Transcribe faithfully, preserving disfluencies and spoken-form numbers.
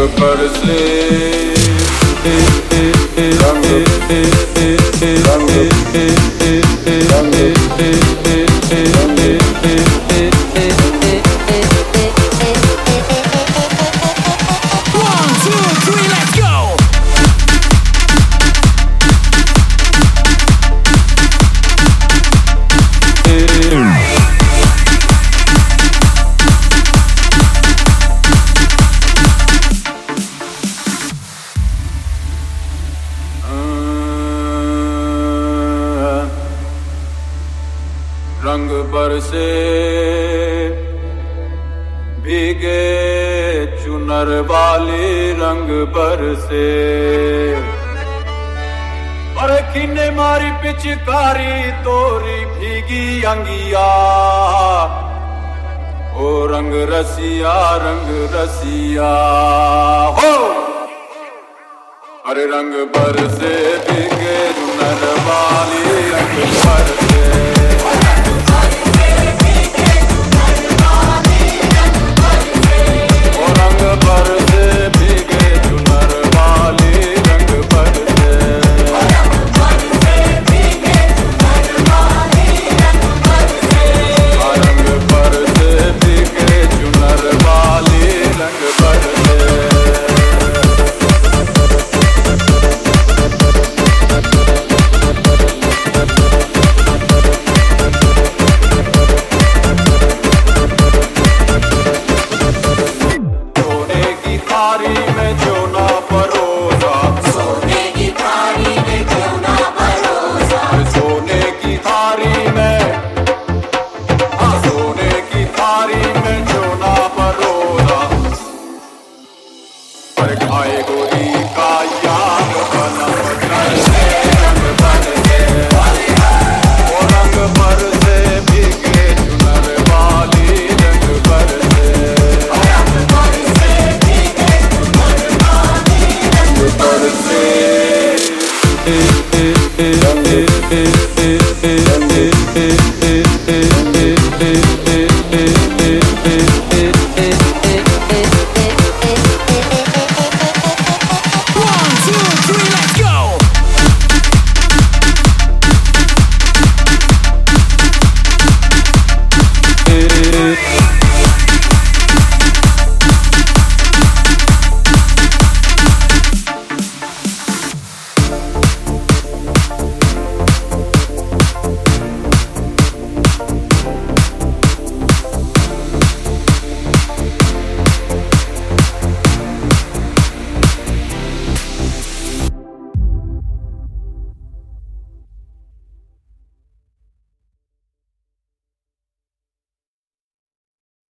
बरसे रंग रंग One, two, three, let's go! रंग बरसे भीगे चुनर वाली रंग बरसे और किन्ने मारी पिचकारी तोरी भीगी अंगिया ओ रंग रसिया रंग रसिया हो अरे रंग बरसे भीगे चुनर वाली रंग बरसे बरसे भीगे चुनर वाली रंग बरसे रंग बरसे भीगे चुनर वाली रंग बरसे